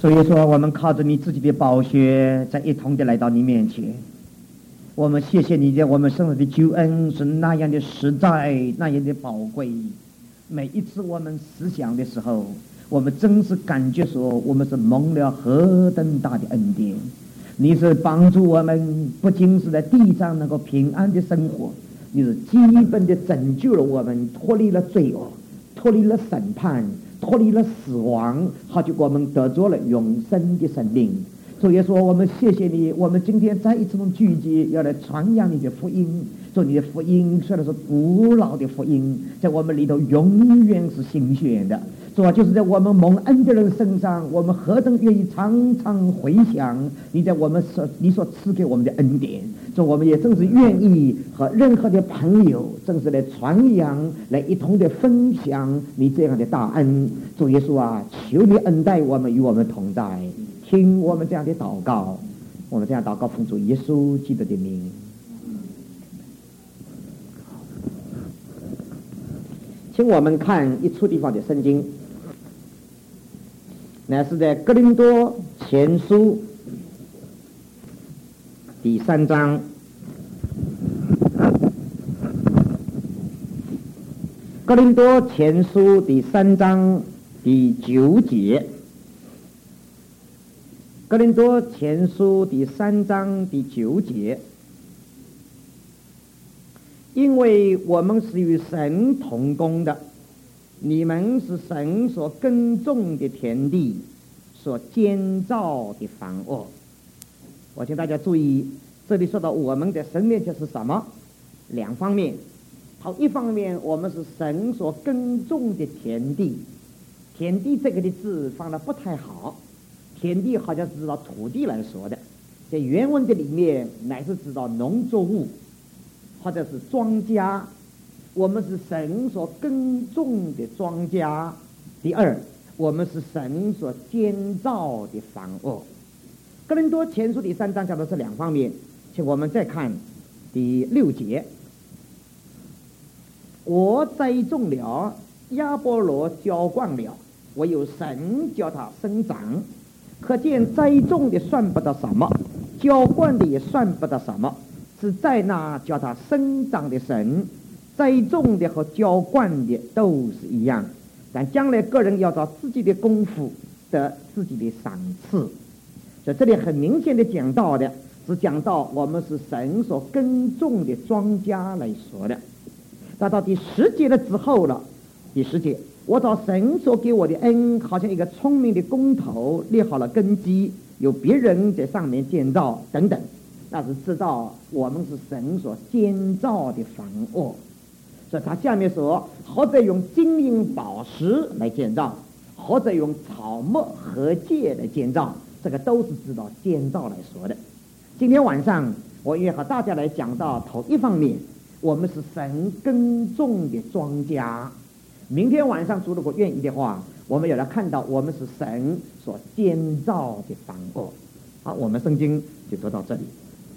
所以说我们靠着你自己的宝血再一同的来到你面前，我们谢谢你在我们身上的救恩是那样的实在，那样的宝贵。每一次我们思想的时候，我们真是感觉说我们是蒙了何等大的恩典。你是帮助我们不仅是在地上能够平安的生活，你是基本的拯救了我们，脱离了罪恶，脱离了审判，脱离了死亡，好叫我们得着了永生的生命。所以说我们谢谢你，我们今天再一次聚集要来传扬你的福音。说你的福音虽然是古老的福音，在我们里头永远是新鲜的。说就是在我们蒙恩的人身上，我们何等愿意常常回想你在我们你所赐给我们的恩典。说我们也正是愿意和任何的朋友正是来传扬，来一同的分享你这样的大恩。主耶稣啊，求你恩待我们，与我们同在，听我们这样的祷告。我们这样祷告奉主耶稣基督的名。请我们看一处地方的圣经，乃是在哥林多前书第3章。哥林多前书第3章第9节。哥林多前书第3章第9节。因为我们是与神同工的，你们是神所耕种的田地，所建造的房屋。我请大家注意，这里说到我们在神面前是什么？两方面。好，一方面我们是神所耕种的田地。田地这个的字放得不太好，田地好像是指到土地来说的，在原文的里面乃是指到农作物或者是庄稼。我们是神所耕种的庄稼。第二，我们是神所建造的房屋。哥林多前书第3章讲的是两方面，请我们再看第6节。我栽种了，亚波罗浇灌了，唯有神叫它生长。可见栽种的算不得什么，浇灌的也算不得什么，是在那叫它生长的神。栽种的和浇灌的都是一样，但将来个人要照自己的功夫得自己的赏赐。所以这里很明显的讲到的是讲到我们是神所耕种的庄稼来说的。那到第10节的之后了，第10节，我照神所给我的恩，好像一个聪明的工头立好了根基，有别人在上面建造等等，那是知道我们是神所建造的房屋。所以他下面说，或者用金银宝石来建造，或者用草木禾秸来建造，这个都是知道建造来说的。今天晚上我也和大家来讲到头一方面，我们是神耕种的庄稼。明天晚上主如果愿意的话，我们也来看到我们是神所建造的房屋。好，我们圣经就读到这里。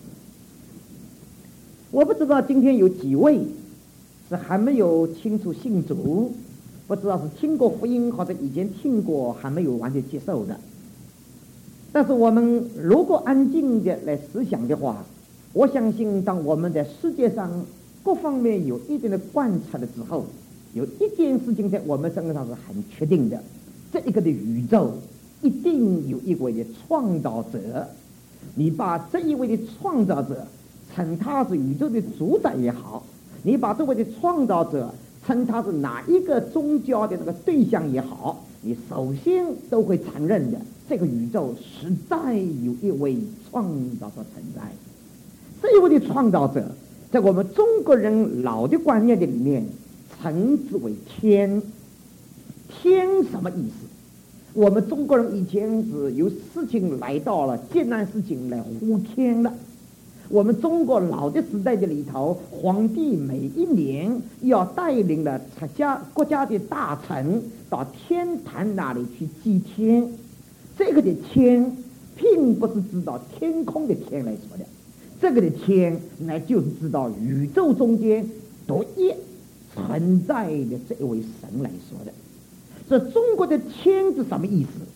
我不知道今天有几位是还没有清楚信主，不知道是听过福音或者以前听过还没有完全接受的。但是我们如果安静的来思想的话，我相信当我们在世界上各方面有一定的观察的时候，有一件事情在我们身上是很确定的，这一个的宇宙一定有一位的创造者。你把这一位的创造者称他是宇宙的主宰也好，你把这位的创造者称他是哪一个宗教的这个对象也好，你首先都会承认的，这个宇宙实在有一位创造者存在。这一位的创造者在我们中国人老的观念的里面称之为天。天什么意思？我们中国人以前是有事情来到了艰难事情来呼天了。我们中国老的时代的里头，皇帝每一年要带领了国家的大臣到天坛那里去祭天。这个的天并不是指到天空的天来说的，这个的天那就是指到宇宙中间独一存在的这一位神来说的。这中国的天是什么意思？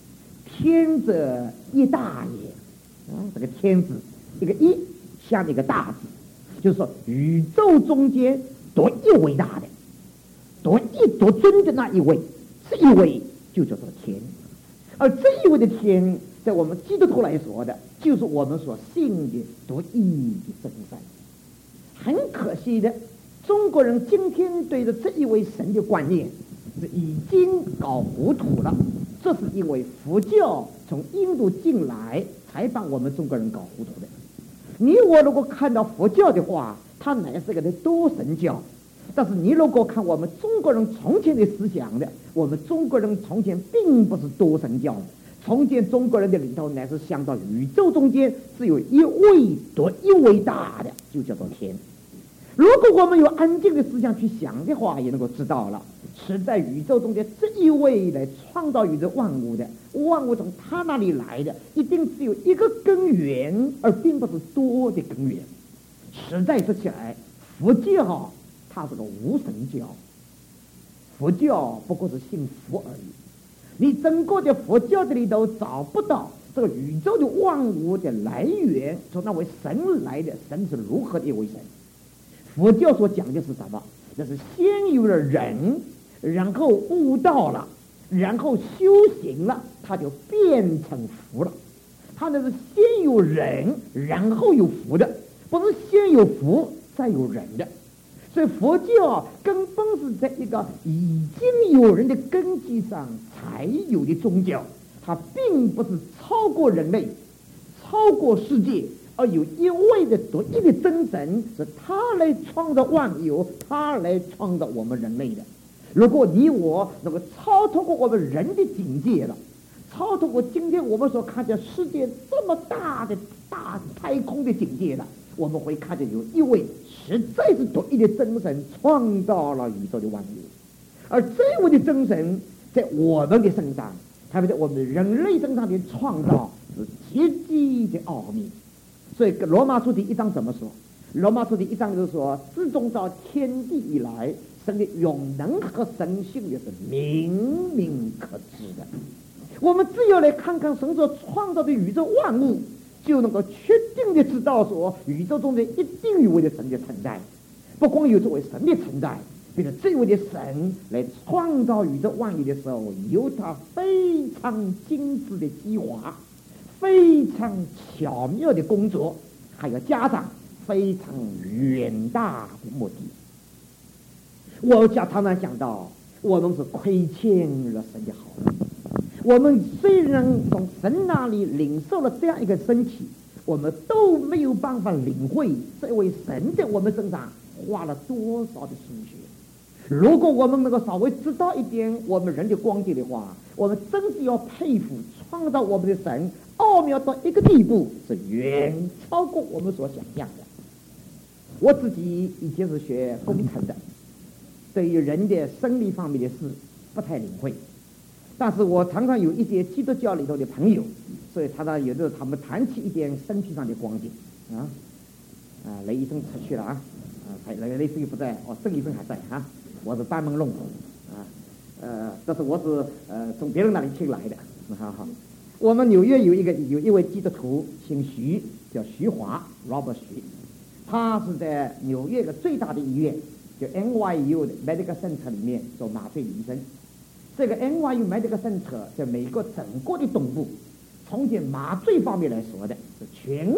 天者一大也。这个天字一个一像一个大字，就是说宇宙中间独一为大的、独一独尊的那一位，这一位就叫做天。而这一位的天，在我们基督徒来说的，就是我们所信的独一的真神。很可惜的，中国人今天对着这一位神的观念是已经搞糊涂了。这是因为佛教从印度进来，才把我们中国人搞糊涂的。你我如果看到佛教的话，它乃是个多神教。但是你如果看我们中国人从前的思想的，我们中国人从前并不是多神教的。从前中国人的里头乃是想到宇宙中间只有一位独一位大的，就叫做天。如果我们有安静的思想去想的话，也能够知道了，是在宇宙中间这一位来创造宇宙万物的，万物从他那里来的，一定只有一个根源，而并不是多的根源。实在说起来，佛教它是个无神教，佛教不过是信佛而已。你整个的佛教的里头找不到这个宇宙的万物的来源，从那位神来的，神是如何的一位神。佛教所讲的是什么？那是先有了人，然后悟道了，然后修行了，他就变成佛了。他那是先有人，然后有佛的，不是先有佛再有人的。所以佛教根本是在一个已经有人的根基上才有的宗教，它并不是超过人类、超过世界，而有一位的独一的真神，是他来创造万有，他来创造我们人类的。如果你我能够超脱过我们人的境界了，超脱过今天我们所看见世界这么大的大太空的境界了，我们会看见有一位实在是独一的真神创造了宇宙的万有。而这位的真神在我们的身上，特别在我们人类身上的创造是极其的奥秘。所以罗马书第1章怎么说？罗马书第1章就是说，自从造天地以来，神的永能和神性也是明明可知的。我们只有来看看神所创造的宇宙万物，就能够确定的知道说，宇宙中的一定有位的神的存在。不光有这位神的存在，并且这位的神来创造宇宙万有的时候，有他非常精致的计划，非常巧妙的工作，还要加上非常远大的目的。我常常想到，我们是亏欠了神的好意。我们虽然从神那里领受了这样一个身体，我们都没有办法领会这位神在我们身上花了多少的心血。如果我们能够稍微知道一点我们人的光景的话，我们真是要佩服创造我们的神奥妙到一个地步，是远超过我们所想象的。我自己以前是学工程的，对于人的生理方面的事不太领会，但是我常常有一些基督教里头的朋友，所以常常有的时候他们谈起一点身体上的光景雷医生出去了雷医生不在郑医生还在我是班门弄斧这是我是从别人那里听来的。我们纽约有一位基督徒姓徐，叫徐华 Robert 徐，他是在纽约一个最大的医院，就 NYU 的 Medical Center 里面做麻醉的医生。这个 NYU Medical Center 在美国整个的东部，从这麻醉方面来说的，是全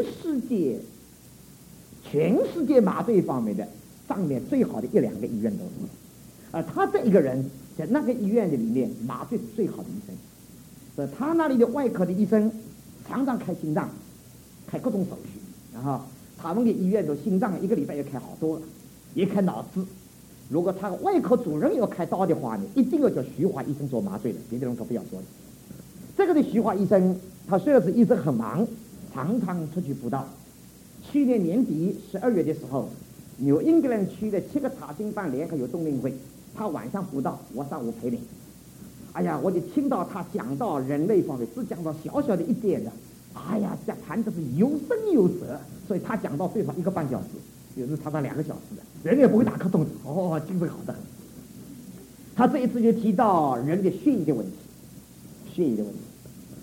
世界麻醉方面的上面最好的1-2个医院都是。而他这一个人在那个医院的里面麻醉是最好的医生。所以他那里的外科的医生常常开心脏，开各种手续，然后他们的医院的心脏1个礼拜要开好多了，也开脑子。如果他外科主任要开刀的话呢，一定要叫徐华医生做麻醉的，别的人可不要做的。这个的徐华医生，他虽然是医生很忙，常常出去布道。去年年底12月的时候，纽英格兰区的7个查经班联合有冬令会，他晚上布道，我上午陪领。哎呀，我就听到他讲到人类方面，只讲到小小的一点的，哎呀，这谈的是有声有色，所以他讲到最少1个半小时，有时常常2个小时的，人也不会打瞌洞的，精神好得很。他这一次就提到人的血液的问题，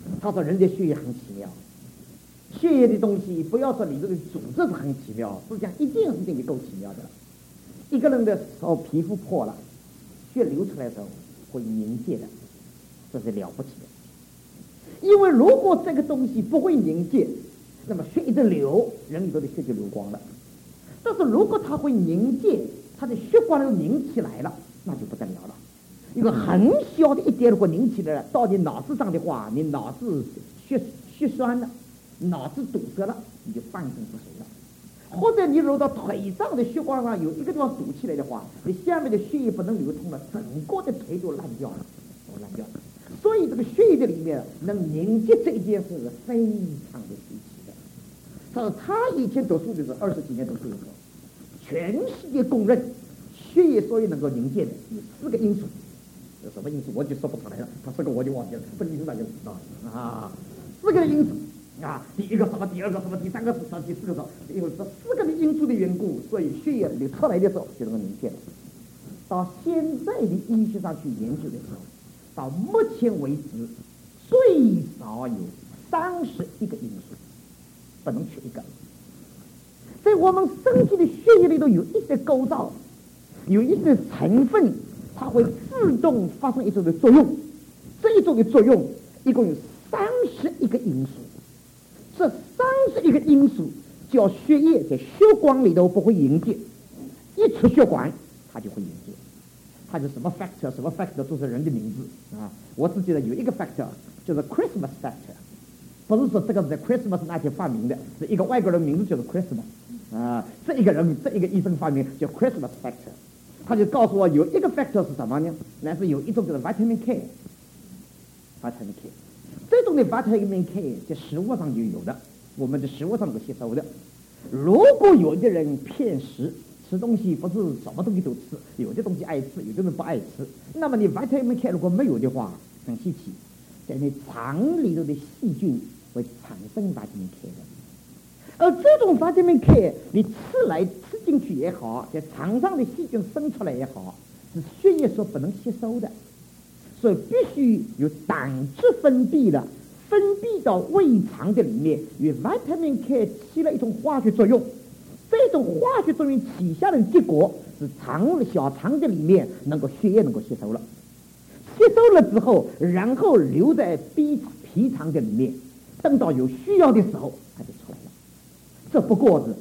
他说人的血液很奇妙，血液的东西不要说你这个组织是很奇妙，实际上一件事情就够奇妙的了。一个人的时候皮肤破了，血流出来的时候会凝结的，这是了不起的。因为如果这个东西不会凝结，那么血一直流，人里头的血就流光了。但是如果它会凝结，它的血管都凝起来了，那就不得了了。一个很小的一点如果凝起来了，到你脑子上的话，你脑子血栓了，脑子堵塞了，你就半身不遂了。或者你如果腿上的血管上有一个地方堵起来的话，你下面的血液不能流通了，整个的腿都烂掉了，所以这个血液的里面能凝结这一件事是非常的稀奇的。他以前读书的时候，20几年读书的时候，全世界公认血液所以能够凝结的有4个因素。有什么因素我就说不出来了，他4个我就忘记了，不你大家知道啊，4个因素啊，第一个什么，第二个什么，第3个是什么，第4个什么，因为这4个的因素的缘故，所以血液流出来的时候就能够凝结了。到现在的医学上去研究的时候，到目前为止最少有31个因素，不能缺一个。在我们身体的血液里头有一些构造，有一些成分，它会自动发生一种的作用。这一种的作用一共有31个因素。这31个因素叫血液在血管里头不会凝结，一出血管它就会凝结。它是什么 factor 什么 factor 都是人的名字啊。我只记得有一个 factor 就是 Christmas factor， 不是说这个是在 Christmas 那天发明的，是一个外国人名字就是 Christmas 啊。这一个医生发明叫 Christmas factor。他就告诉我有一个 factor 是什么呢？那是有一种叫做 vitamin K。这种的 vitamin K 在食物上就有的，我们的食物上有吸收的。如果有的人偏食，吃东西不是什么东西都吃，有的东西爱吃，有的人不爱吃，那么你 vitamin K 如果没有的话，很稀奇，在你肠里头的细菌会产生 vitamin K 的。而这种 vitamin K 你吃进去也好，在肠上的细菌生出来也好，是血液所不能吸收的，所以必须有胆汁分泌了，分泌到胃肠的里面，与 vitamin K 起了一种化学作用。这种化学作用起下的结果是小肠的里面血液能够吸收了，吸收了之后，然后留在脾肠的里面，等到有需要的时候它就出来了。这不过是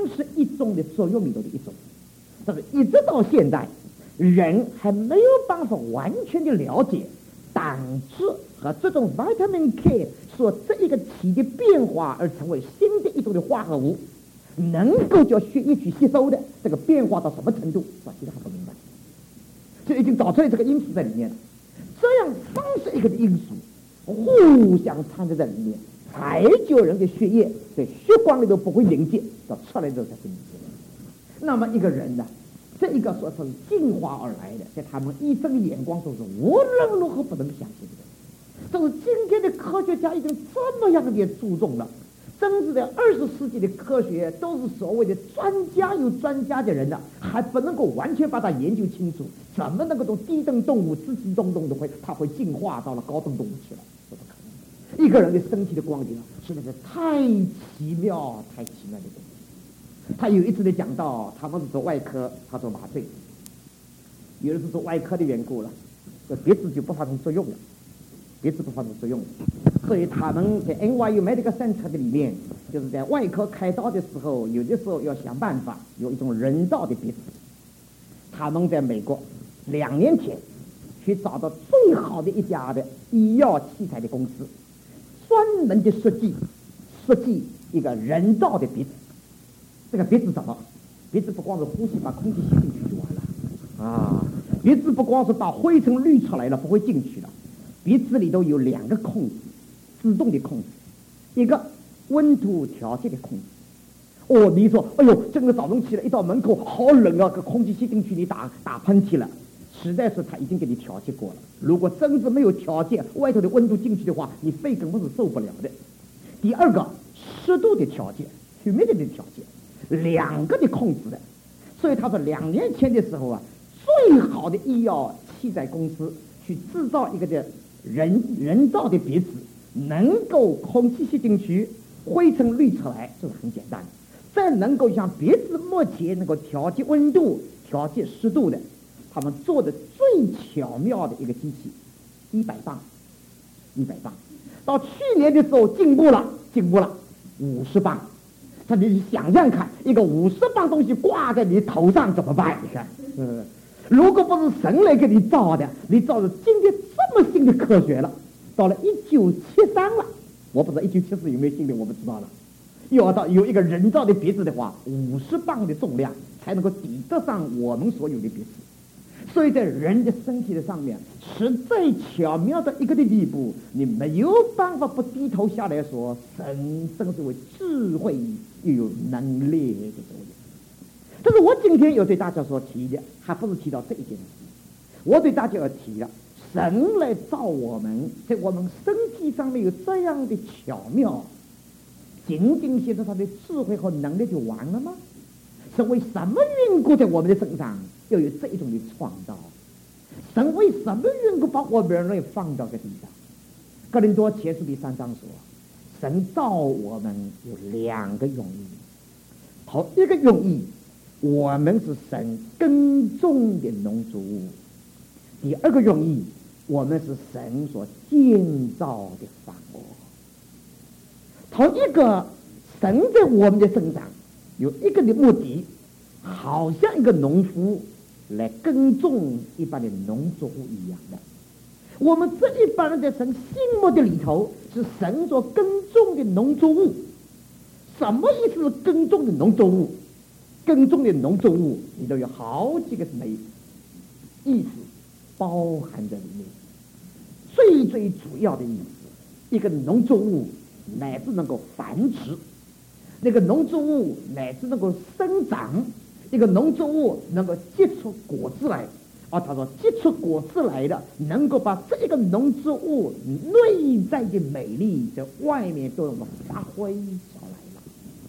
31种的作用里头的一种。但是一直到现在，人还没有办法完全的了解胆汁和这种 vitamin K 所这一个起的变化而成为新的一种的化合物，能够叫血液去吸收的这个变化到什么程度，我现在还不明白。就已经找出来这个因素在里面了。这样31个的因素互相掺杂在里面，才叫人的血液在血管里头不会凝结，到出来之后才会凝结。那么一个人呢，这一个说是进化而来的，在他们医生的眼光都是无论如何不能相信的。但是今天的科学家已经这么样的注重了，甚至在20世纪的科学都是所谓的有专家的人呢，还不能够完全把它研究清楚，怎么能够从低等动物、自己动物它会进化到了高等动物去了，这不可能。一个人的身体的光景实在是太奇妙的东西。他有一次的讲到，他们是做外科，他做麻醉，有的是做外科的缘故了，这鼻子就不发生作用了，所以他们在 NYU Medical Center 的里面，就是在外科开刀的时候，有的时候要想办法有一种人造的鼻子。他们在美国2年前去找到最好的一家的医药器材的公司，专门的设计一个人造的鼻子。这个鼻子什么？鼻子不光是呼吸，把空气吸进去就完了啊！鼻子不光是把灰尘滤出来了，不会进去了。鼻子里头有2个控制，自动的控制，一个温度调节的控制。哦，你说，哎呦，这个早上起来一到门口好冷啊，个空气吸进去，你打喷嚏了，实在是他已经给你调节过了。如果真是没有调节，外头的温度进去的话，你肺根本是受不了的。第二个，湿度的调节 ，humidity 的调节。2个的控制的，所以他说2年前的时候啊，最好的医药器材公司去制造一个的人造的鼻子， 能够空气吸进去，灰尘滤出来，这是很简单的。再能够像别致目前能够调节温度、调节湿度的，他们做的最巧妙的一个机器，100磅，100磅。到去年的时候进步了，50磅。那你想想看，一个50磅东西挂在你头上怎么办？你看，如果不是神来给你造的，你照着今天这么新的科学了，到了1973了，我不知道1974有没有新的，我不知道了。要到有一个人造的鼻子的话，50磅的重量才能够抵得上我们所有的鼻子。所以在人的身体的上面，实在巧妙的一个的地步，你没有办法不低头下来说，神真是为智慧又有能力的作用。这是我今天要对大家所提的，还不是提到这一件事。我对大家要提了，神来造我们，在我们身体上面有这样的巧妙，仅仅写着他的智慧和能力就完了吗？是为什么缘故在我们的身上要有这一种的创造？神为什么缘故把我们人类放到这地上？哥林多前书第3章说，神造我们有2个用意。头一个用意，我们是神耕种的农作物；第二个用意，我们是神所建造的房屋。头一个，神在我们的身上有一个的目的，好像一个农夫来耕种一般的农作物一样的。我们这一般人在神心目的里头是神所耕种的农作物。什么意思？耕种的农作物，耕种的农作物里头有好几个意思包含在里面。最主要的意思，一个农作物乃至能够繁殖，那个农作物乃至能够生长，一个农作物能够结出果子来。他说结出果子来的，能够把这一个农作物内在的美丽在外面都能够发挥出来了。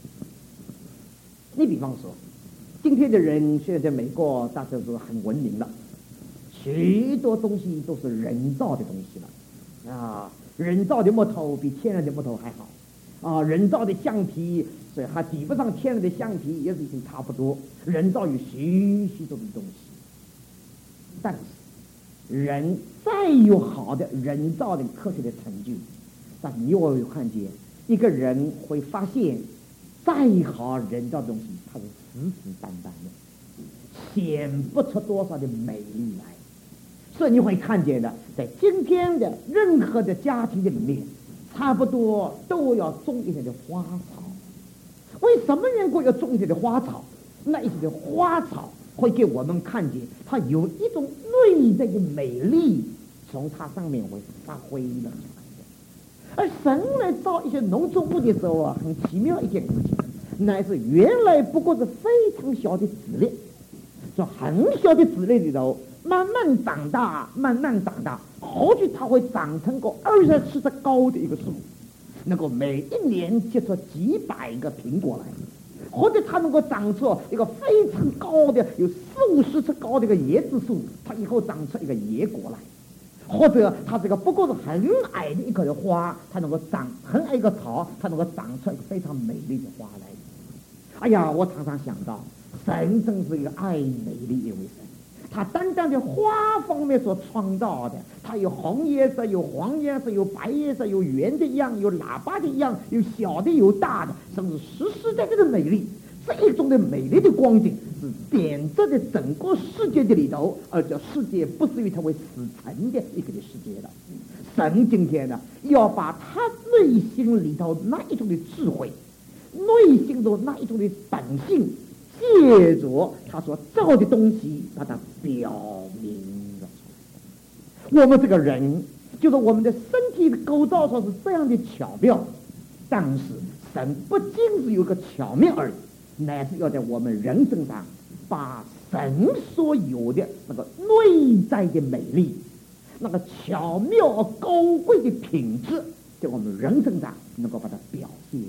你比方说，今天的人现在在美国大家都很文明了，许多东西都是人造的东西了人造的木头比天然的木头还好人造的橡皮所以还比不上天然的橡皮，也是已经差不多。人造有许多的东西，但是人再有好的人造的科学的成就，但你我有看见一个人会发现，再好人造的东西它是死死板板的，显不出多少的美丽来。所以你会看见的，在今天的任何的家庭的里面，差不多都要种一点的花草。为什么缘故要种一点的花草？那一些的花草会给我们看见它有一种内在的美丽，从它上面会发挥了出来的。而神来造一些农作物的时候很奇妙一件事情，乃是原来不过是非常小的籽粒，说很小的籽粒里头慢慢长大，后续它会长成个20尺高的一个树，能够每一年结出几百个苹果来，或者它能够长出一个非常高的有40-50尺高的一个椰子树，它以后长出一个野果来，或者它这个不过是很矮的一棵花，它能够长很矮一个草，它能够长出一个非常美丽的花来。哎呀，我常常想到，神真是一个爱美的一位神。他单单的花方面所创造的，它有红颜色，有黄颜色，有白颜色，有圆的样，有喇叭的样，有小的，有大的，甚至实在的美丽。这一种的美丽的光景是点着的整个世界的里头，而这世界不至于成为死沉的一个的世界了。神今天呢，要把他内心里头那一种的智慧，内心的那一种的本性，借着他所造的东西把它表明了出来。我们这个人就是我们的身体的构造上是这样的巧妙，但是神不仅是有个巧妙而已，乃是要在我们人身上把神所有的那个内在的美丽，那个巧妙高贵的品质，在我们人身上能够把它表现。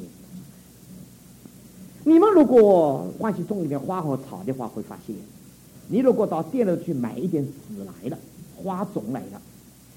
你们如果欢喜种一点花和草的话，会发现，你如果到店里去买一点籽来了，花种来了，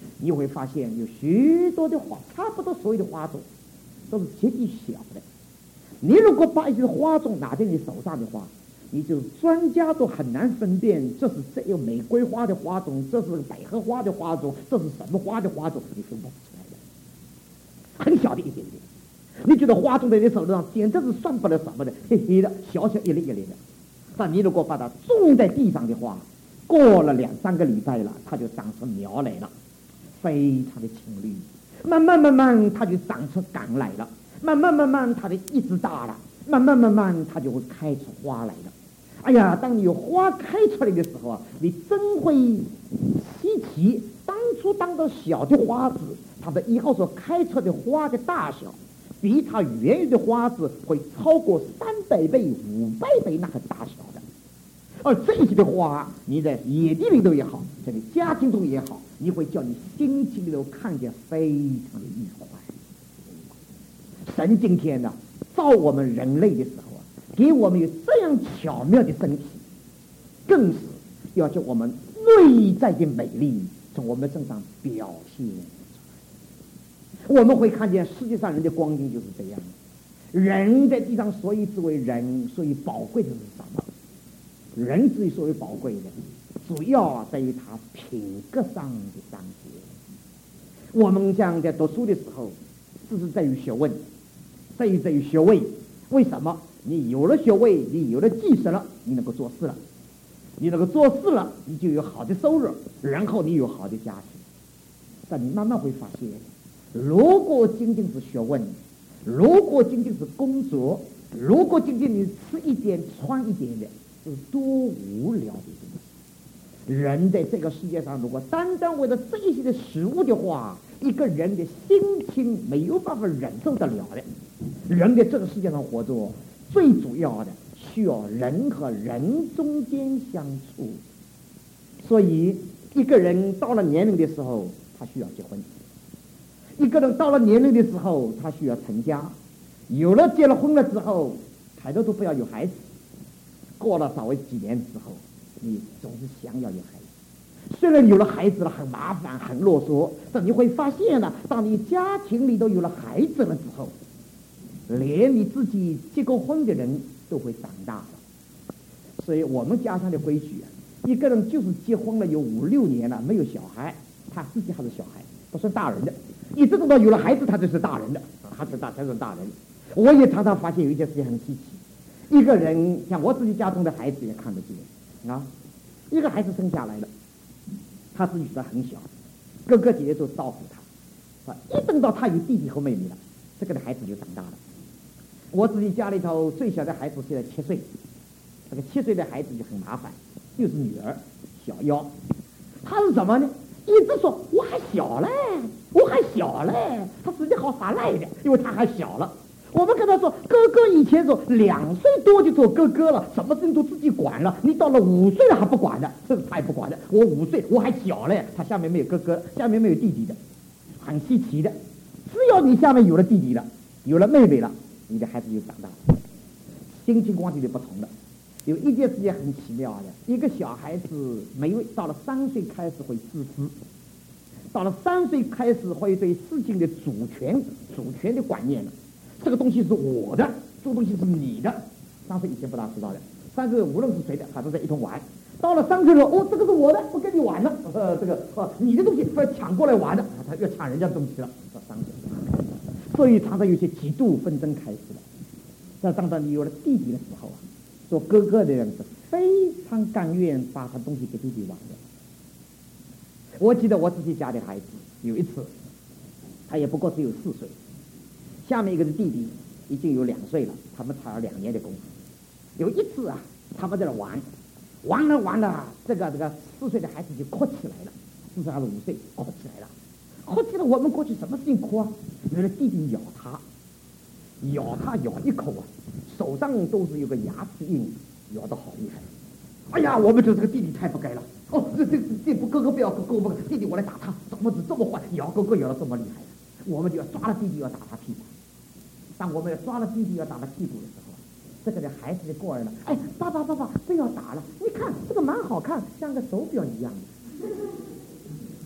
你会发现有许多的花，差不多所有的花种都是极其小的。你如果把一些花种拿在你手上的话，你就专家都很难分辨，这是有玫瑰花的花种，这是百合花的花种，这是什么花的花种，你分不出来的，很小的一点点。你觉得花种在你手上简直是算不了什么的，黑黑的，小小一粒一粒的。但你如果把它种在地上的话，过了2-3个礼拜了，它就长出苗来了，非常的青绿。慢慢，它就长出杆来了。慢慢，它就一直大了。慢慢，它就会开出花来了。哎呀，当你有花开出来的时候啊，你真会稀奇。当到小的花子，它的以后所开出的花的大小，比它原有的花子会超过300倍、500倍那个大小的。而这些的花，你在野地里头也好，在你家庭中也好，你会叫你心情里头看见非常的愉快。神今天呢，造我们人类的时候啊，给我们有这样巧妙的身体，更是要叫我们内在的美丽从我们身上表现出来。我们会看见世界上人的光景就是这样。人在地上所以之为人，所以宝贵的是什么？人之所以宝贵的，主要在于他品格上的彰显。我们像在读书的时候，这是在于学问，在于学位。为什么？你有了学位，你有了技术了，你能够做事了。你能够做事了，你就有好的收入，然后你有好的家庭。但你慢慢会发现，如果仅仅是学问，如果仅仅是工作，如果仅仅你吃一点穿一点的，是多无聊的东西。人在这个世界上，如果单单为了这一些的食物的话，一个人的心情没有办法忍受得了的。人在这个世界上活着，最主要的需要人和人中间相处。所以一个人到了年龄的时候，他需要结婚；一个人到了年龄的时候，他需要成家。有了结了婚了之后，抬头都不要有孩子。过了稍微几年之后，你总是想要有孩子。虽然有了孩子了很麻烦很啰嗦，但你会发现呢，当你家庭里都有了孩子了之后，连你自己结过婚的人都会长大了。所以我们家乡的规矩啊，一个人就是结婚了有5-6年了没有小孩，他自己还是小孩，不算大人的。一直等到有了孩子，他就是大人的，他才是大人。我也常常发现有一件事情很稀奇，一个人像我自己家中的孩子也看得见啊，一个孩子生下来了，他自己觉得很小，哥哥姐姐都照顾他，一等到他有弟弟和妹妹了，这个的孩子就长大了。我自己家里头最小的孩子现在7岁，这个7岁的孩子就很麻烦，又是女儿小妖，他是什么呢？一直说我还小嘞，我还小嘞，他实际好发赖的，因为他还小了。我们跟他说，哥哥以前说2岁多就做哥哥了，什么事情都自己管了，你到了5岁了还不管的，这是他也不管的。我5岁我还小嘞，他下面没有哥哥，下面没有弟弟的，很稀奇的。只要你下面有了弟弟了，有了妹妹了，你的孩子就长大了，心情光景就不同了。有一件事情很奇妙的，一个小孩子到了3岁开始会自私，到了3岁开始会对事情的主权的观念了。这个东西是我的，这个东西是你的。3岁以前不大知道的，3岁无论是谁的，他都在一同玩。到了3岁了，这个是我的，不跟你玩了。你的东西不要抢过来玩的，他要抢人家的东西了。到3岁，所以常常有些嫉妒纷争开始了。在当你有了弟弟的时候啊，做哥哥的人是非常甘愿把他东西给弟弟玩的。我记得我自己家的孩子有一次，他也不过只有4岁。下面一个的弟弟已经有2岁了，他们差了2年的功夫。有一次啊，他们在那玩了，这个4岁的孩子就哭起来了，4岁还是5岁，哭起来了。哭起来，我们过去什么事情哭啊？原来弟弟咬他咬一口啊，手上都是有个牙齿印，咬得好厉害。哎呀，我们觉得这个弟弟太不该了。这哥哥不要哥哥，弟弟我来打他，怎么这么坏，咬哥哥咬得这么厉害。我们就要抓了弟弟要打他屁股。当我们要抓了弟弟要打他屁股的时候，这个的孩子就过来了，爸爸不要打了，你看这个蛮好看，像个手表一样的。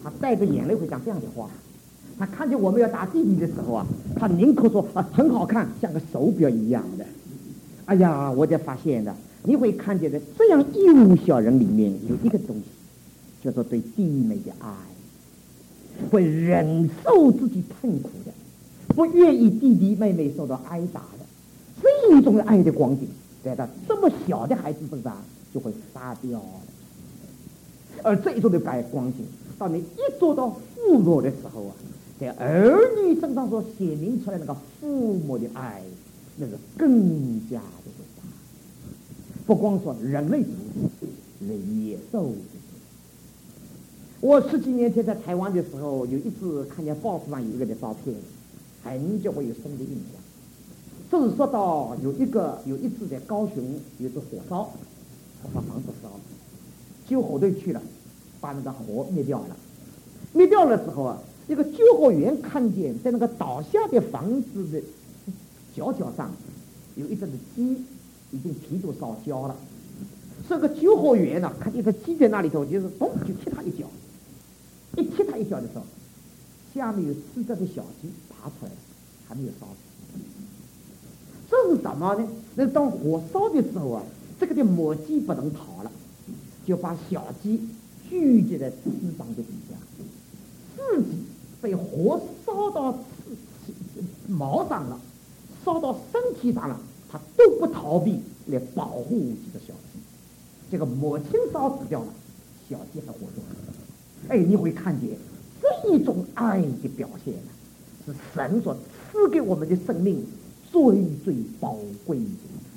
他带着眼泪会讲这样的话。他看见我们要打弟弟的时候啊，他宁可说啊很好看，像个手表一样的。哎呀，我才发现的，你会看见的这样幼小人里面有一个东西，叫做对弟妹的爱，会忍受自己痛苦的，不愿意弟弟妹妹受到挨打的，这一种爱的光景，在他这么小的孩子身上就会发飙了。而这一种的光景，当你一做到父母的时候啊，在儿女身上所显明出来那个父母的爱，那个更加的伟大。不光说人类如此，连野兽如此。我10几年前在台湾的时候，有一次看见报纸上有一个的照片，很久会有深的印象。就是说到有一次在高雄有一次火烧，把房子烧了，救火队去了，把那个火灭掉了。灭掉了之后啊，这个救火员看见在那个倒下的房子的角上有一阵的鸡已经皮都烧焦了。这个救火员呢，看见这鸡在那里头，就是嘣就踢他一脚。一踢他一脚的时候，下面有4只的小鸡爬出来了，还没有烧死。这是什么呢？那当火烧的时候啊，这个的母鸡不能逃了，就把小鸡聚集在翅膀的底下，自己被火烧到毛上了，烧到身体上了，他都不逃避来保护这个小鸡。这个母亲烧死掉了，小鸡还活着。哎，你会看见这一种爱的表现呢，是神所赐给我们的生命最最宝贵的。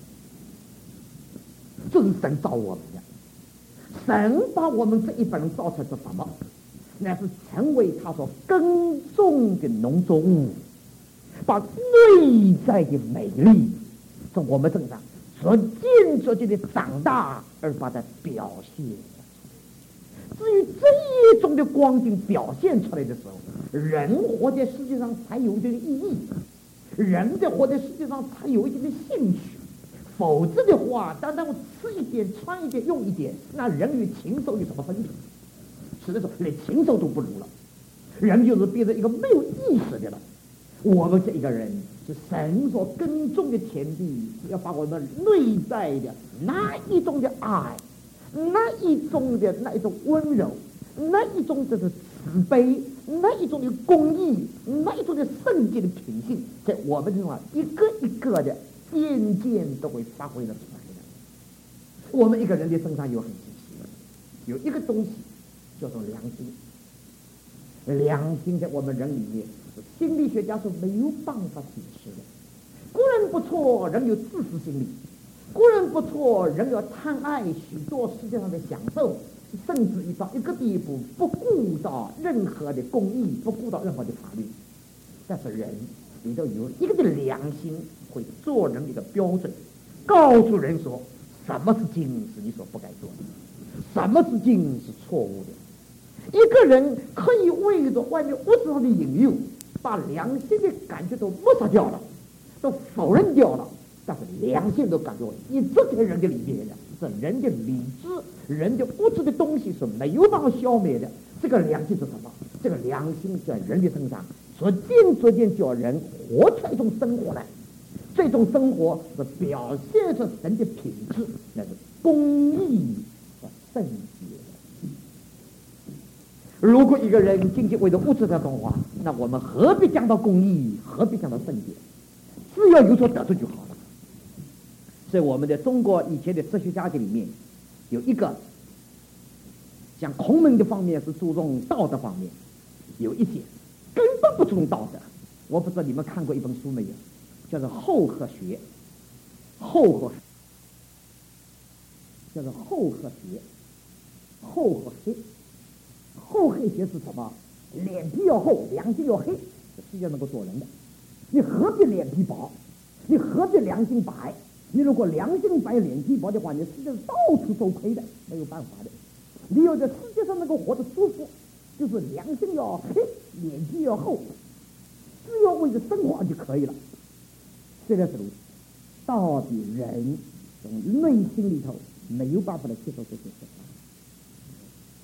这是神造我们的，神把我们这一本人造出来是什么？那是成为他所耕种的农作物，把内在的美丽从我们身上所见的长大，而把它表现。至于这一种的光景表现出来的时候，人活在世界上才有这个意义，人在活在世界上才有一定的兴趣。否则的话，单单吃一点、穿一点、用一点，那人与禽兽有什么分别？实在说，连禽兽都不如了。人就是变成一个没有意识的了。我们这一个人是神所耕种的田地，要把我们内在的那一种的爱，那一种温柔，那一种的慈悲，那一种的公义，那一种的圣洁的品性，在我们身上一个一个的渐渐都会发挥了出来的。我们一个人的身上有很神奇的，有一个东西叫做良心。良心在我们人里面，心理学家说没有办法解释的。固然不错，人有自私心理；固然不错，人要贪爱许多世界上的享受，甚至于到一个地步，不顾到任何的公义，不顾到任何的法律。但是人里头有一个的良心，会做人的一个标准，告诉人说什么是经是你所不该做的，什么是经是错误的。一个人可以为着外面物质上的引诱，把良心的感觉都抹杀掉了，都否认掉了，但是良心都感觉一直在人的里面的，是人的理智、人的物质的东西是没有办法消灭的。这个良心是什么？这个良心在人的身上逐渐叫人活出一种生活来，这种生活是表现出神的品质，那是公义和圣洁。如果一个人仅仅为了物质的东西，那我们何必讲到公义，何必讲到圣洁？只要有所得出就好了。所以我们的中国以前的哲学家里面有一个，像孔门的方面是注重道德方面，有一些根本不注重道德。我不知道你们看过一本书没有，叫做《后和学》，叫做后和学，后和黑。厚黑学是什么？脸皮要厚，良心要黑，这世界上能够做人的。你何必脸皮薄？你何必良心白？你如果良心白、脸皮薄的话，你世界上到处受亏的，没有办法的。你要在世界上能够活得舒服，就是良心要黑，脸皮要厚，只要为着生活就可以了。虽然是如此，到底人从内心里头没有办法来接受这些事。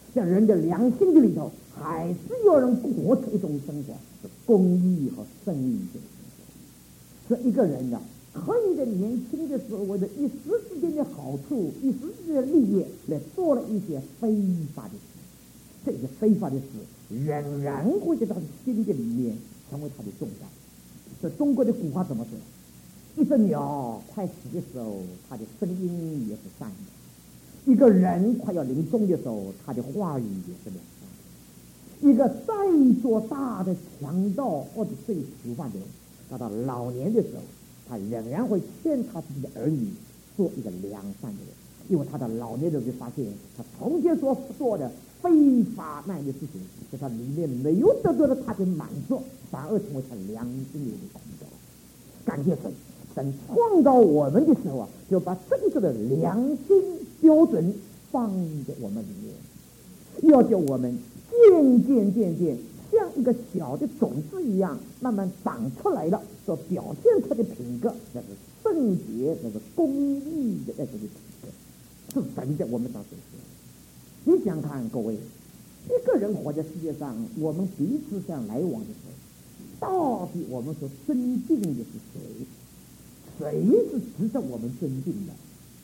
在人的良心的里头，还是有人过出一种生活，是公益和正义的。这一个人呢，可以在年轻的时候为了一时之间的好处、一时之间的利益，来做了一些非法的事。这些非法的事仍然会在他的心的里面成为他的重担。这中国的古话怎么说？一只鸟快死的时候，它的声音也是善的；一个人快要临终的时候，他的话语也是良善的。一个再做大的强盗或者是囚犯的人，到他老年的时候，他仍然会劝他自己的儿女做一个良善的人，因为他的老年的时候就发现，他从前所做的非法那些事情，在他里面没有得到了他的满足，反而成为他良心里的工作。感谢神，神创造我们的时候啊，就把真正的良心标准放在我们里面，要叫我们渐渐像一个小的种子一样，慢慢长出来了，所表现出的品格，那是圣洁，那是公义的那种的品格，是神在我们当中。你想看各位，一个人活在世界上，我们彼此这样来往的时候，到底我们所尊敬的是谁？谁是值得我们尊敬的？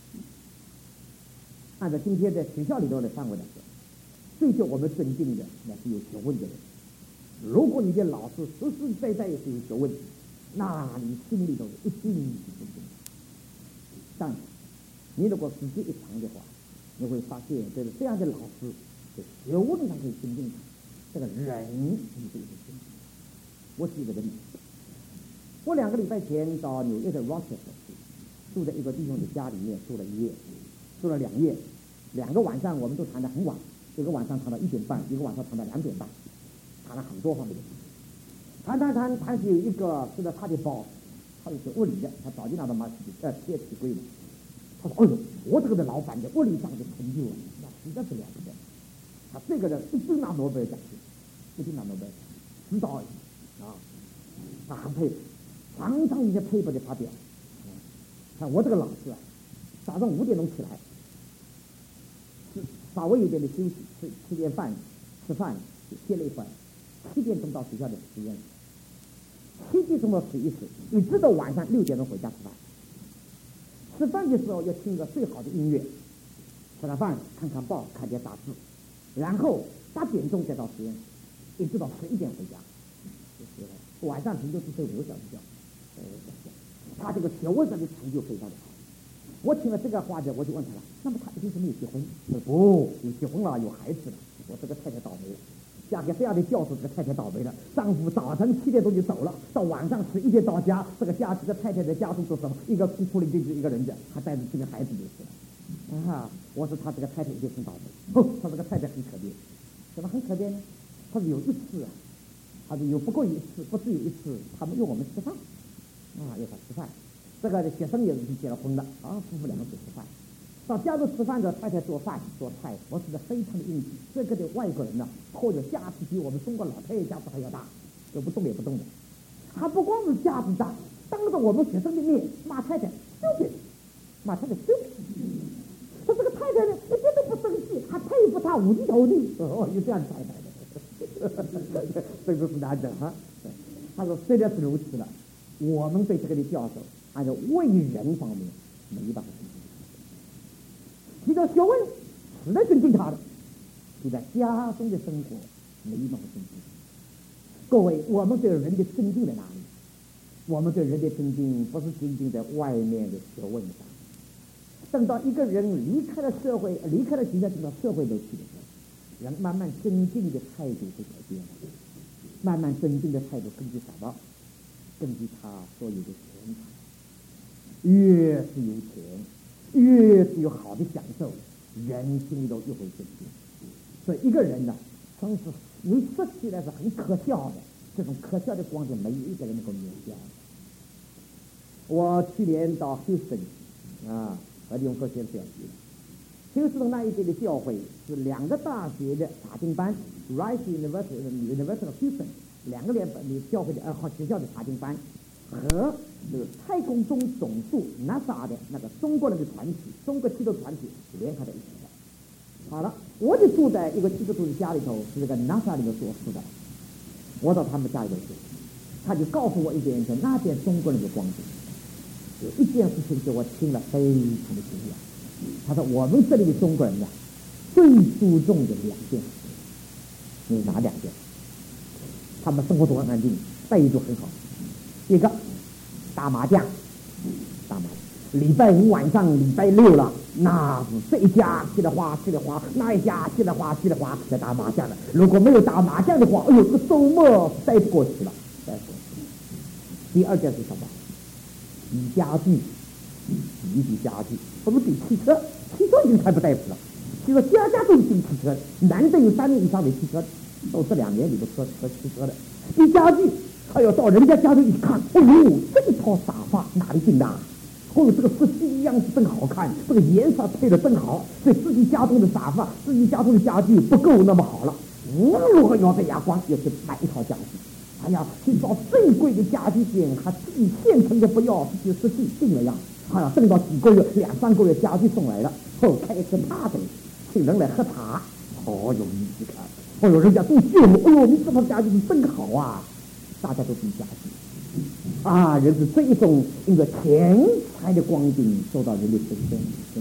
按照今天在学校里头的范围来说，最受我们尊敬的那是有学问的人。如果你的老师实实在在是有学问，那你心里头一定是尊敬的。但是你如果时间一长的话，你会发现这样的老师在学问上可以尊敬他，这个人你就尊敬。我举个例子，我2个礼拜前到纽约的 Rochester 去，住在一个弟兄的家里面住了1夜，住了2夜，2个晚上我们都谈得很晚，一个晚上谈到1点半，一个晚上谈到2点半，谈了很多方面的事。谈起有一个是他的 boss， 他是学物理的，他早就拿到PhD 规了。他说：“哎呦，我这个的老板的物理上的成就啊，那实在是了不得。他这个人一定拿诺贝尔奖金，一定拿诺贝尔奖，指导啊，他很佩服，常常一些paper的发表。看我这个老师啊，早上5点钟起来，稍微有点的休息，吃点饭，吃饭歇了一会儿，7点钟到学校的实验室，7点钟洗一洗，一直到晚上6点钟回家吃饭。吃饭的时候要听个最好的音乐，吃了饭看看报，看点杂志，然后8点钟再到实验室，一直到11点回家。晚上平均是睡5个小时觉。他这个学问上的成就非常的好。我听了这个话我就问他了，那么他一定是没有结婚？他说不，有结婚了，有孩子了。我这个太太倒霉了，嫁给这样的教师，这个太太倒霉了。丈夫早晨7点钟就走了，到晚上11点到家，这个太太的家中做什么？一个孤苦伶仃一个人家，还带着这个孩子就是了。啊，我说他这个太太一定很倒霉。他这个太太很可怜，怎么很可怜呢？他说有一次啊，他说有不过一次，不是有一次，他们约我们吃饭，约他吃饭。这个学生也是结了婚的啊，夫妇2个去吃饭。到家里吃饭的太太做饭做菜，我是非常的应景。这个的外国人呢，或者架子比我们中国老太太架子还要大，就不动也不动的。还不光是架子大，当着我们学生的面骂太太 stupid， 骂太太 stupid。他这个太太呢，一点都不生气，还佩服他无厘头地。有这样的太太的，这个是难得哈。他说虽然是如此了，我们对这个的教授按照为人方面没办法尊敬他，提到学问是来尊敬他的，提到家中的生活没办法尊敬他。各位，我们对人的尊敬在哪里？我们对人的尊敬不是仅仅在外面的学问上。等到一个人离开了社会，离开了学校，进到社会里去的时候，人慢慢尊敬的态度会改变了。慢慢尊敬的态度根据什么？根据他所有的钱财。越是有钱，越是有好的享受，人心里头越会尊敬。所以一个人呢，真是你说起来是很可笑的，这种可笑的光景没有一个人能够免掉。我去年到 Houston 和李永和先生休斯顿那一届的教会是2个大学的查经班 ，Rice University of Houston 2个教会的学校的查经班和这个太空中总署 NASA 的那个中国人的团体，中国基督团体联合在一起的。好了， 我就住在一个基督徒的家里头，是这个拿撒里头做事的。我到他们家里头去，他就告诉我一点，说那边中国人的光景。有一件事情，就我听了非常的惊讶。他说我们这里的中国人呢，最注重的2件事情，你哪2件？他们生活都很安静，待遇都很好。一个打麻将，礼拜5晚上，礼拜6了，那是这一家稀里哗，那一家稀里哗在打麻将的。如果没有打麻将的话，哎呦，这周末待不过去了。第2件是什么？洗家具，洗家具。我们比汽车已经太不待遇了。就说家家都是新汽车，难得有3年以上的汽车，都这2年里头汽车的。洗家具，还要到人家家里一看，哎呦，这一套沙发哪里订的？哦，这个设计样子真好看，这个颜色配的真好，所以自己家中的沙发、自己家中的家具不够那么好了，无论如何咬着牙关要去买一套家具。哎呀，去找最贵的家具店，还自己现成的不要，自己实际定了样。哎呀，等到几个月、2、3个月家具送来了，后开始他的请人来喝茶，哦哟，你看，哦哟，人家都羡慕，哦哟，你这套家具是真好啊！大家都比家具。啊，人是这一种一个钱财的光景受到人的真正。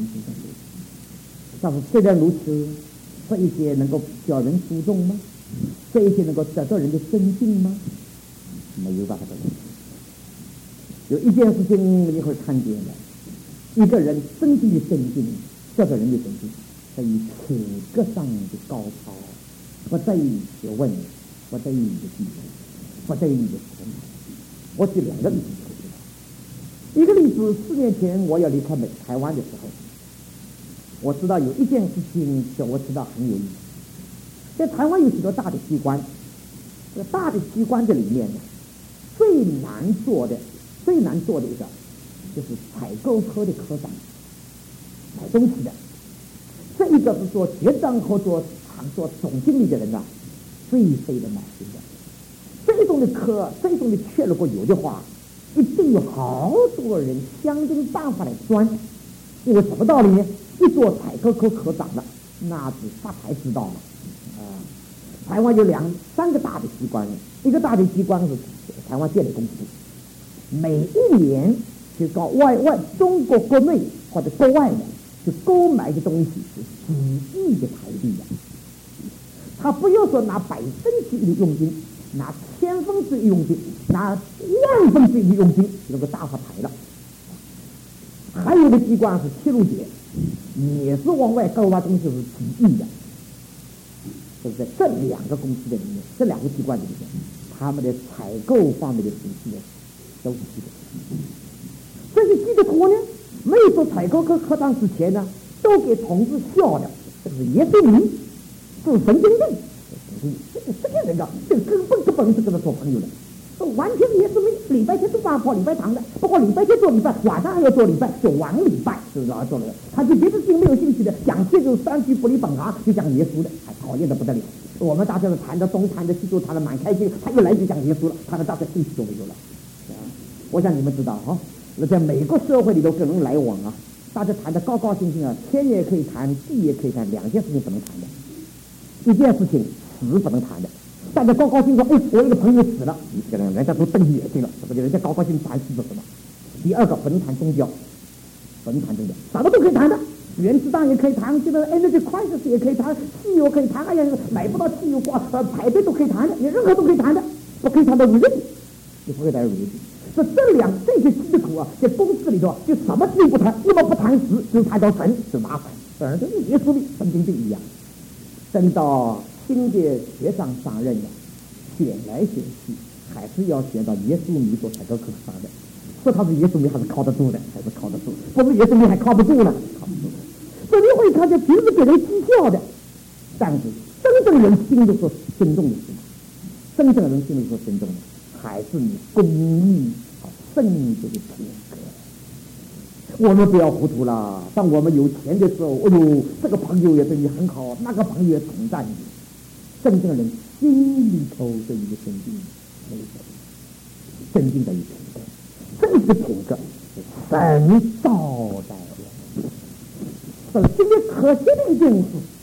但是虽然如此，这一些能够叫人注重吗？这一些能够得到人的尊敬吗？没有办法得到。有一件事情你会看见的，一个人真正的尊敬，得到人的尊敬，在于品格上的高超，不在于学问，不在于你的技术，不在于你的才能。我举2个例子。一个例子，4年前我要离开台湾的时候，我知道有一件事情，我知道很有意思。在台湾有许多大的机关，这个大的机关这里面呢，最难做的一个，就是采购科的科长，买东西的。这一个是做局长和做总经理的人啊，最费的脑筋的。这种的科，这种的缺，如果有的话，一定有好多人想尽办法来钻。因为什么道理呢？一做采购科科长了，那是发财之道了。台湾有2、3个大的机关，一个大的机关是台湾电力公司，每一年就搞中国国内或者国外的，就购买的东西是几亿的台币的。他不要说拿100分之一的佣金，拿1000分之一佣金，拿10000分之一的佣金，能够大发财了。还有的机关是铁路局，也是往外购买东西是几亿的。就是在这2个公司的里面，这2个机关里面，他们的采购方面的体系呢，都是基督徒。这些基督徒呢，没有做采购科科长之前呢，都给同志笑的，这是耶稣迷，是神经病，这个人啊，这根本是跟他做朋友的，完全是耶稣迷。礼拜天都跑礼拜堂的，不过礼拜天做礼拜，晚上还要做礼拜，就晚礼拜，是老做了。他对别的事情没有兴趣的，讲这就是3句不离本行，就讲耶稣的，还讨厌的不得了。我们大家都谈的东谈的西都谈的蛮开心，他又来就讲耶稣了，他的大家兴趣都没有了。我想你们知道哈，那在美国社会里头跟人来往啊，大家谈的高高兴兴啊，天也可以谈，地也可以谈，2件事情不能谈的，一件事情死不能谈的。大家高高兴说，哎，我一个朋友死了，人家都瞪眼睛了，是不是？人家高高兴谈死什么？第2个不能谈宗教，不能谈宗教，什么都可以谈的，原子弹也可以谈，这个 energy crisis 也可以谈，汽油可以谈，哎呀，买不到汽油排队都可以谈的，你任何都可以谈的，不可以谈到religion，你不可以谈到religion。这些基督徒啊，在公司里头就什么事情不谈，要么不谈死，就谈到神，就麻烦，反正就是耶稣的神经病一样。等到新的学长上任了，选来选去，还是要选到耶稣迷做采购科长的。说他是耶稣迷还是靠得住的，还是靠得住？不是耶稣迷还靠不住了，靠不住。所以你会看见平时给人讥笑的，但是真正人心里所尊重的是，真正人心里所尊重的还是你公义和圣洁的品格。我们不要糊涂了，当我们有钱的时候，哎呦，这个朋友也对你很好，那个朋友也宠赞你。真正人心里头对你的尊敬，没有尊敬的一品格，这个品格是神造在我们。首先的可惜的一件事，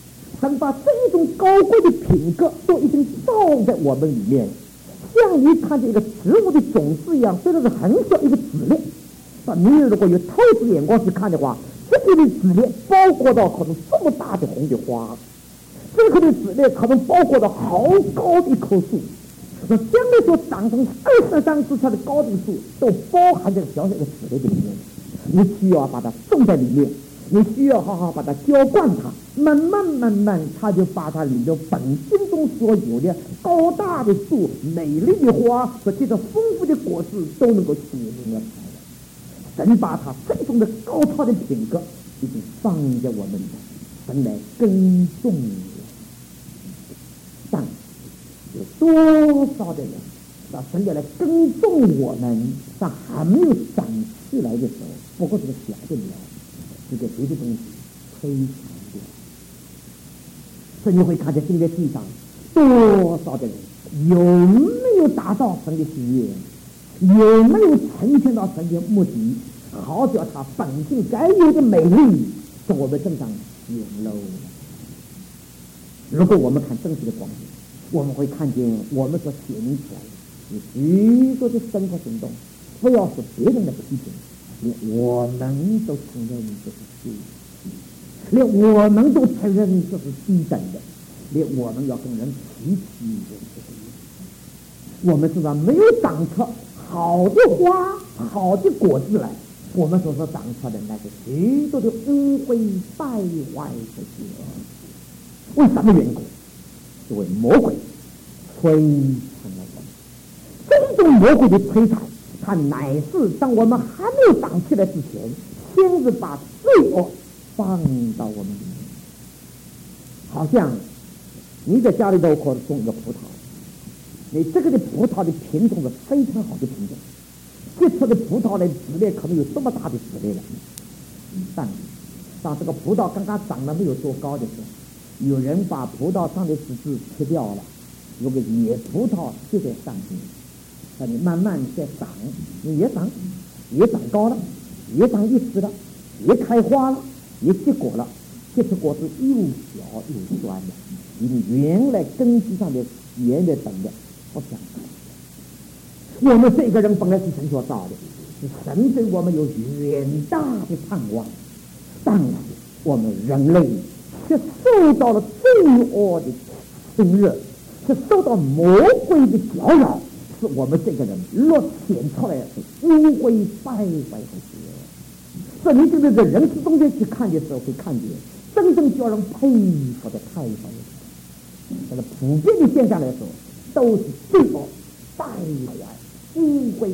神把这一种高贵的品格都已经造在我们里面，像你看见一个植物的种子一样，虽然是很小一个籽粒，但你如果有透视眼光去看的话，这个的籽粒包裹到可能这么大的红的花，这个的籽粒可能包裹到好高的一棵树，那将来所长成23尺的高的树，都包含在小小的籽粒的里面。你需要把它种在里面，你需要好好把它浇灌它，慢慢它就把它里头本心中所有的高大的树、美丽的花和这个丰富的果实都能够显明了出来。神把它这种的高超的品格已经放在我们里头，神来耕种我。但有多少的人把神要来耕种我们，但还没有长起来的时候，不过这个小的苗，这个别的东西非常多。所以你会看见现在地上多少的人有没有达到神的心愿，有没有成全到神的目的，好叫他本性该有的美丽在我们身上显露了。如果我们看真实的光景，我们会看见我们所显明出来的有许多的生活行动，不要是别人的批评，连我们都承认这是罪，连我们都承认这是低等的，连我们要跟人提起这个，我们知道没有长出好的花、好的果子来，我们所长出的那是许多的污秽败坏的罪恶。为什么缘故？因为魔鬼摧残了我们。这种魔鬼的摧残，它乃是当我们还没有长起来之前，先是把罪恶放到我们里面。好像你在家里头可种一个葡萄，你这个的葡萄的品种是非常好的品种，结出的葡萄的籽粒可能有这么大的籽粒了，但当这个葡萄刚刚长得没有多高的时候，有人把葡萄上的籽子吃掉了，有个野葡萄就在上面，那你慢慢在长，你越长越长高了，越长越直了，越开花了，越结果了，结出果子又小又酸的，与你原来根基上的原来等的不相同。我们这个人本来是神所造的，是神对我们有远大的盼望，但是我们人类却受到了罪恶的侵略，却受到魔鬼的搅扰，使我们这个人落显出来是污秽败坏的邪恶。所以你就在人世中间去看的时候，会看见真正叫人佩服的太少了。这个普遍的现象来说，都是罪恶、败坏、污秽。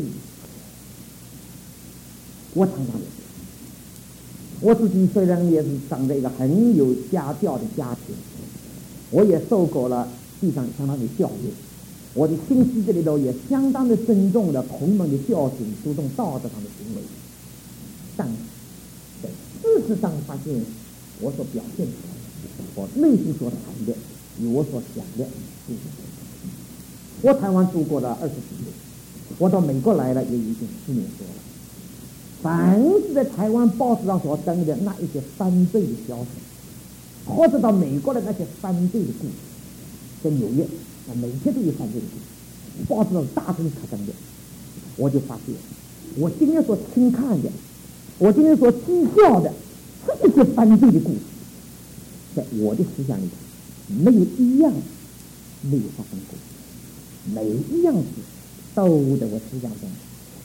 我常常也是，我自己虽然也是长在一个很有家教的家庭，我也受过了地上相当的教育，我的心思这里头也相当的尊重了同门的教训，注重道德上的行为。但是在事实上发现，我所表现出来的，我内心所谈的，与我所想的不一样。我台湾住过了20几年，我到美国来了也已经10年多了。凡是在台湾报纸上所登的那一些犯罪的消息，或者到美国的那些犯罪的故事，在纽约每天都有犯罪的故事，报纸上大声可登的，我就发现我今天所轻看的，我今天所讥笑的这些犯罪的故事，在我的思想里头没有一样没有发生过，每一样事都在我思想中。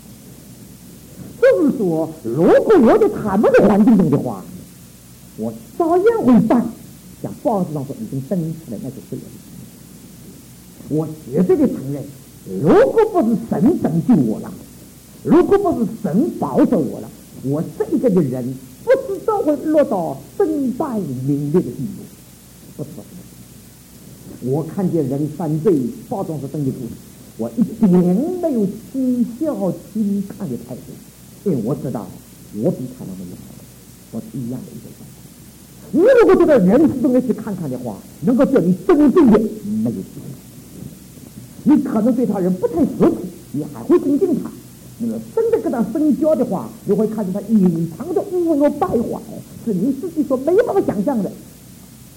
就是说，如果我在他们的环境中的话，我照样会办像报纸上所已经登出来那些罪恶。我绝对的承认，如果不是神拯救我了，如果不是神保守我了，我这一个的人不知道会落到身败名裂的地步，不知道什么。我看见人犯罪，报纸上所登的故事，我一点没有讥笑轻看的态度。因为我知道我比他们没有好，我是一样的一个状态。你如果觉得人世中间去看看的话，能够叫你真正的没有机会。你可能对他人不太熟悉，你还会尊敬他。那么真的跟他深交的话，你会看见他隐藏的污秽和败坏，是你自己所没有办法想象的。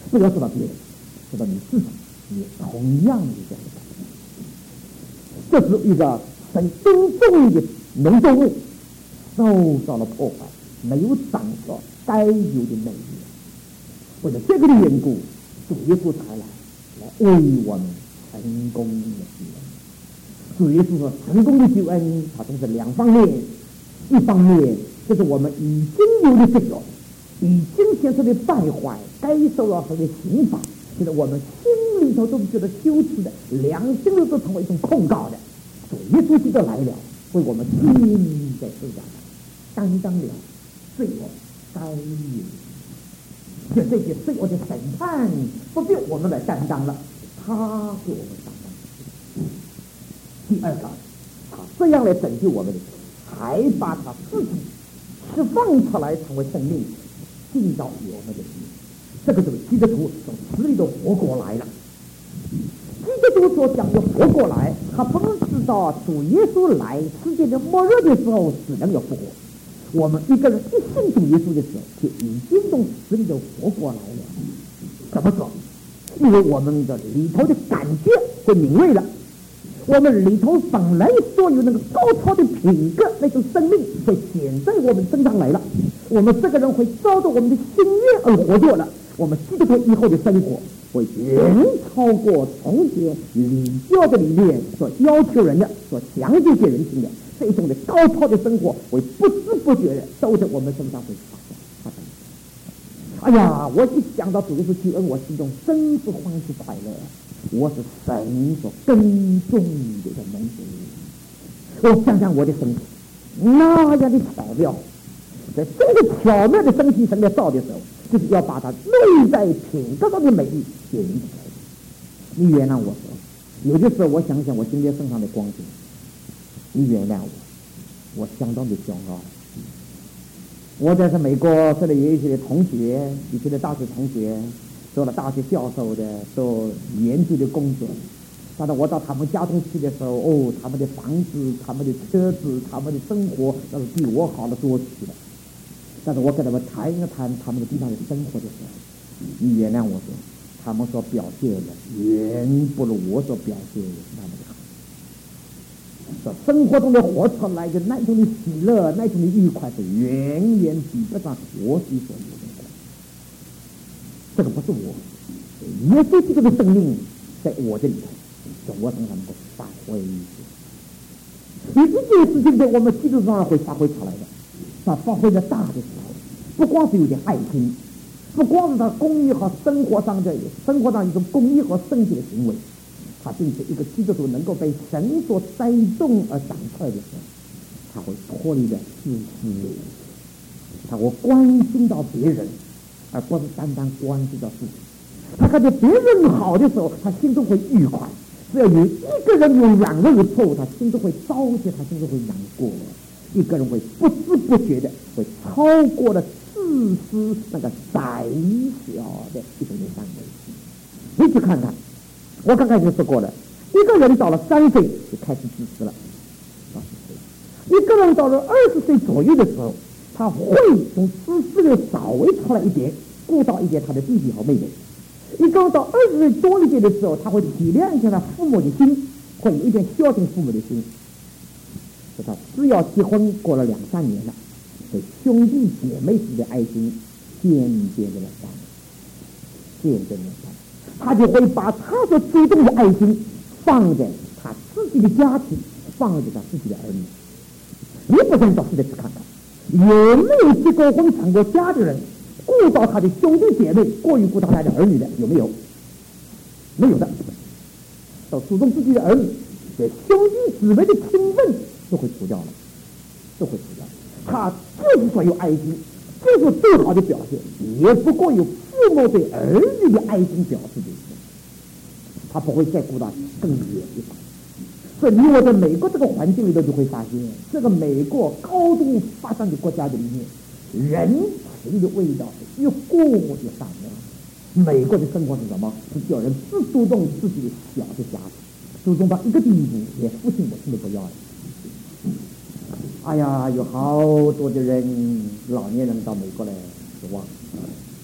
不要说到别人，说到你自己，你同样的这样的感觉。这是一个很珍重的农作物受到了破坏，没有长到该有的美丽。为了这个的缘故，主耶稣才来为我们成功的救恩。主耶稣说，成功的救恩，它总是两方面，一方面就是我们已经有的罪了，已经显出的败坏，该受到什么刑罚，就是我们心里头都觉得羞耻的，良心都成为一种控告的。主耶稣基督来了，为我们钉在十字架上，担当了罪恶该有的，就这些罪恶的审判不必我们来担当了，他给我们担当。第二个，他这样来拯救我们的时候，还把他自己释放出来，成为生命，进到我们的心。这个就是基督徒从死里头活过来了。基督徒所讲的活过来，他不是知道主耶稣来世界的末日的时候死人要复活。我们一个人一信主耶稣的时候，就已经从死里头活过来了。怎么说？因为我们的里头的感觉会敏锐了，我们里头本来所有那个高超的品格，那种生命会显在我们身上来了。我们这个人会照着我们的心愿而活着了。我们基督徒以后的生活会远超过从前礼教的理念所要求人的、所强制给人心的这种的高超的生活，会不知不觉的都在我们身上会发生。哎呀，我一想到主耶稣救恩，我心中真是欢喜快乐。我是神所耕种的农作物。我想想我的身体那样的巧妙，在这个巧妙的身体神在造的时候，就是要把它内在品格上的美丽显明出来。你原谅我说，有的时候我想想我今天身上的光景，你原谅我相当的骄傲。我在美国这里有一些同学，以前的大学同学，做了大学教授的，做研究的工作。但是我到他们家中去的时候，哦，他们的房子、他们的车子、他们的生活，那是比我好的多去了。但是我跟他们谈一谈他们的地方的生活的时候，你原谅我说，他们所表现的远不如我所表现的那么好。说生活中的活出来的那种的喜乐、那种的愉快，是远远比不上我所有的。这个不是我，耶稣基督的生命在我这里头，在我身上能够发挥一些。有一件事情在我们基督上会发挥出来的，他发挥的大的时候，不光是有点爱心，不光是他公益和生活上一种公益和圣洁的行为，他并且一个基督徒能够被神所栽种而长出来的时候，他会脱离了自私，他会关心到别人，而不是单单关心到自己。他看见别人好的时候，他心中会愉快；只要有一个人有软弱有错误，他心中会着急，他心中会难过。一个人会不知不觉的会超过了自私那个窄小的一种的范围。你去看看，我刚才已经说过了，一个人到了3岁就开始自私了，一个人到了20岁左右的时候，他会从自私的稍微出来一点，顾到一点他的弟弟和妹妹。一个人到20岁多一点的时候，他会体谅一下他父母的心，会有一点孝敬父母的心。说他只要结婚过了2-3年了，对兄弟姐妹之的爱心渐渐的来淡，渐渐的来淡，他就会把他所注重的爱心放在他自己的家庭，放在他自己的儿女。你不想到现在去看看，有没有结过婚成过家的人顾到他的兄弟姐妹过于顾到他的儿女的？有没有？没有的。都注重自己的儿女，对兄弟姊妹的亲分都会除掉了，都会除掉了。他就是说有爱心，就是最好的表现，也不过有父母对儿女的爱心表示的，他不会再顾到更远的方。所以你我在美国这个环境里头就会发现，这个美国高度发展的国家的里面，人情的味道是越过越淡了。美国的生活是什么？是叫人只注重自己的小的家庭，注重到一个地步，连父亲母亲都不要了。哎呀，有好多的人，老年人到美国来失望，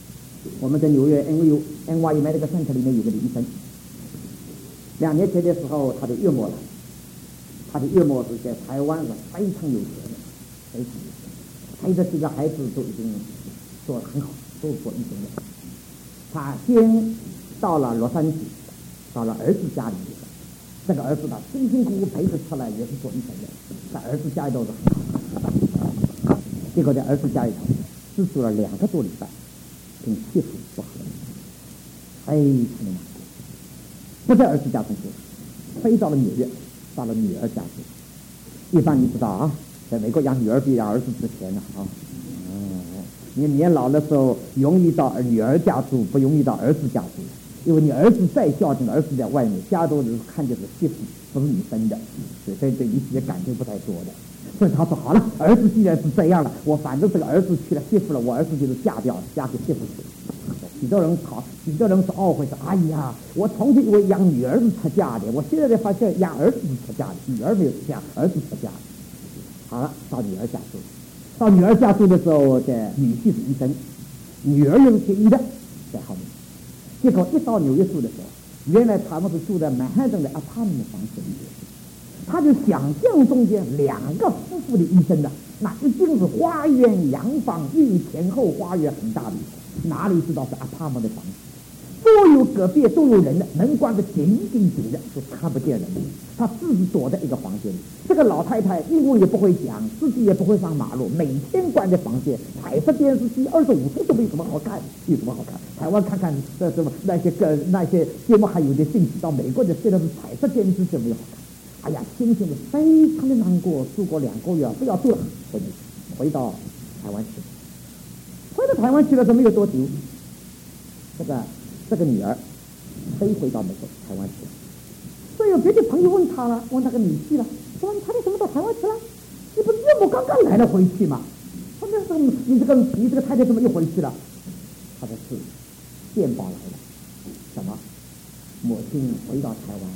我们在纽约 NYU Medical Center 里面有个医生，2年前的时候他的岳母了，他的岳母是在台湾是非常有钱的，非常有钱，他这几个孩子都已经做得很好，都做医生了。他先到了洛杉矶，到了儿子家里面，这个儿子他辛辛苦苦培植出来也是做医生的，在儿子家里头是很好，结果在儿子家里头只住了2个多礼拜，跟媳妇不和，非常难过，不在儿子家中住，飞到了纽约，到了女儿家住。一般你知道啊，在美国养女儿比养儿子值钱了啊。你年老的时候容易到女儿家住，不容易到儿子家住，因为你儿子再孝敬，儿子在外面，家都是看就是媳妇，不是你生的，所以对你自己感情不太多的。所以他说好了，儿子既然是这样了，我反正这个儿子娶了媳妇了，我儿子就是嫁掉了，嫁给媳妇去。许多人是懊悔说，哎呀，我从前以为养女儿是出嫁的，我现在才发现养儿子是出嫁的，女儿没有出嫁，儿子出嫁的。好了，到女儿家住。到女儿家住的时候，在女婿是医生，女儿又是学医的，在后面。结果一到纽约住的时候，原来他们是住在曼哈顿的apartment房子里面，他就想象中间2个夫妇的医生的，那一定是花园洋房，一前后花园很大的，哪里知道是apartment的房子？所有隔壁都有人的，门关得紧紧紧的，就看不见人。他自己躲在一个房间里。这个老太太英文也不会讲，自己也不会上马路，每天关在房间，彩色电视机25度都没什么好看，有什么好看？台湾看看什么那些节目还有点兴趣，到美国的现在是彩色电视就没有好看。哎呀，心情是非常的难过。住过2个月，不要住了，回到台湾去。回到台湾去了，这没有多久，这个女儿飞回到美国台湾去了。所以有别的朋友问他了，问他个女婿了，说他为什么到台湾去了？你不是岳母刚刚来了回去吗？他说你这个太太怎么又回去了？他说是电报来了，什么？母亲回到台湾，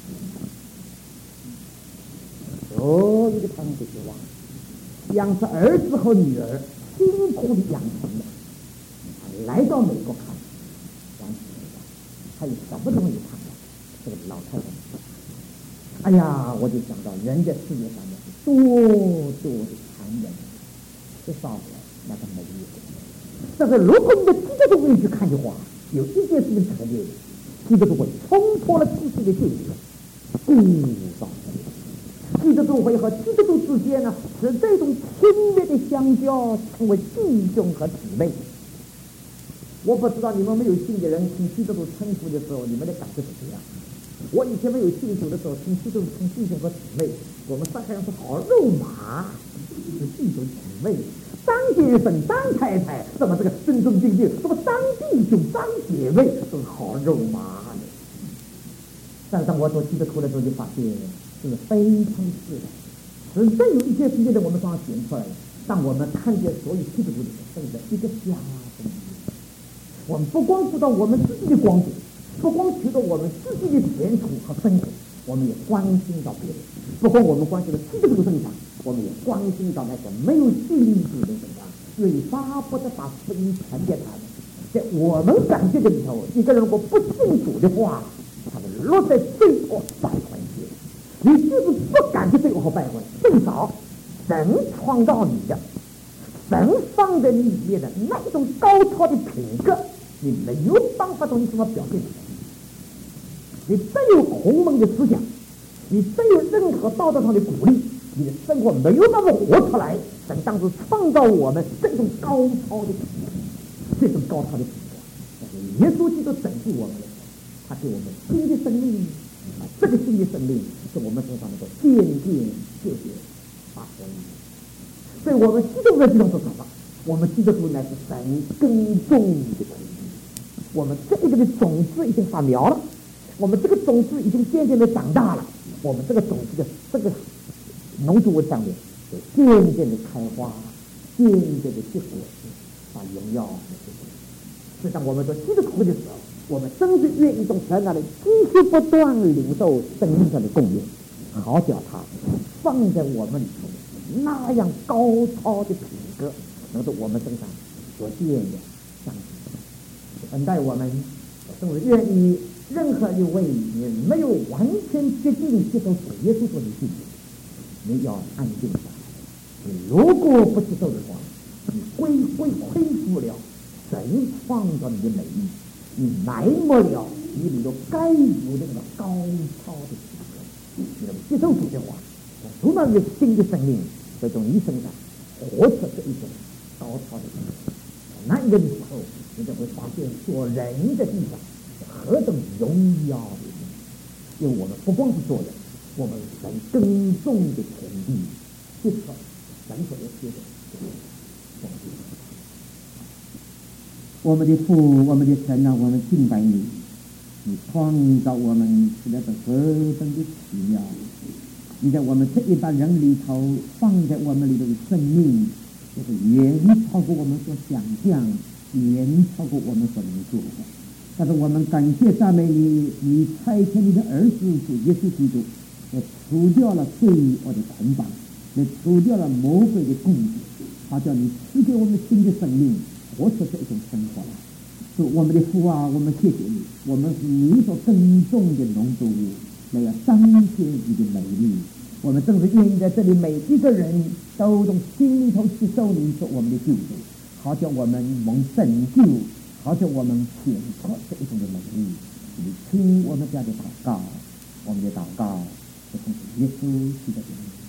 所有的他们都绝望，养着儿子和女儿辛苦的养成的，来到美国看，完全没有，还有什么都没有看到。这个老太太，哎呀，我就想到人在世界上面是多的残忍，至少那个美丽。但是如果你的基督徒会去看的话，有一件事情特别的，基督徒会冲破了自己的界限，故造基督徒会和基督徒之间呢，使这种亲密的相交成为弟兄和姊妹。我不知道你们没有信的人听基督徒称呼的时候，你们的感觉是怎样？我以前没有信主的时候，听基督徒称弟兄和姊妹，我们上海人是好肉麻，是弟兄姊妹，张先生、张太太，什么这个尊尊敬敬，什么张弟兄、张姐妹，都是好肉麻的。但是当我做基督徒的时候，就发现这是非常自然。实在有一些事情在我们身上显出来了，当我们看见所有基督徒的时候，一个家的。我们不光知道我们自己的光景，不光觉得我们自己的前途和生活，我们也关心到别人。不光我们关心到基督徒身上，我们也关心到那些没有信主的身上，愿意巴不得把福音传给他们。在我们感觉的里头，一个人如果不信主的话，他是落在罪恶败坏界。你就是不感觉罪恶和败坏，最少神创造你的，神放在你里面的那种高超的品格，你没有办法从你身上表现出来。你再有鸿蒙的思想，你再有任何道德上的鼓励，你的生活没有办法活出来。神当时创造我们这种高超的品格，这种高超的品格，但是耶稣基督拯救我们的时候，他给我们新的生命，这个新的生命是我们身上能够渐渐发生。所以我们基督徒的地方是什么？我们基督徒乃是神耕种的土地，我们这个的种子已经发苗了，我们这个种子已经渐渐的长大了，我们这个种子的这个农作物上面就渐渐的开花，渐渐的结果子，把荣耀和结果。所以当我们做基督徒的时候，我们真是愿意从神那里继续不断领受生命上的供应，好叫它放在我们里头那样高超的品格，能在我们身上所见的相信。 恩待我们，甚至愿意任何一位你没有完全决定接受主耶稣做你自己，你要安静下来。你如果不接受的话，你会恢复了神创造你的美意，你埋没了你里头该有的那个高超的气格。你能接受主的话，主那个新的生命会从你身上活出这一种高超的气格。那一个时候，你就会发现做人的地方何等荣耀的，因为我们不光是做人，我们神耕种的田地，接受神所要接的东西。 我们的父，我们的神啊，我们敬拜你，你创造我们是那个何等的奇妙！你在我们这一般人里头放在我们里头的生命，就是远超过我们所想象，远超过我们所能做的。但是我们感谢赞美你，你差遣你的儿子主耶稣基督，也除掉了罪恶的捆绑，也除掉了魔鬼的攻击，好叫你赐给我们新的生命，活出这一种生活来。主我们的父啊，我们谢谢你，我们是你所耕种的农作物，那要彰显你的美丽。我们正是愿意在这里每一个人都从心里头接受你做我们的救主，好叫我们蒙拯救，好叫我们显出这一种的美丽。你听我们家的祷告，我们的祷告是奉耶稣基督的名。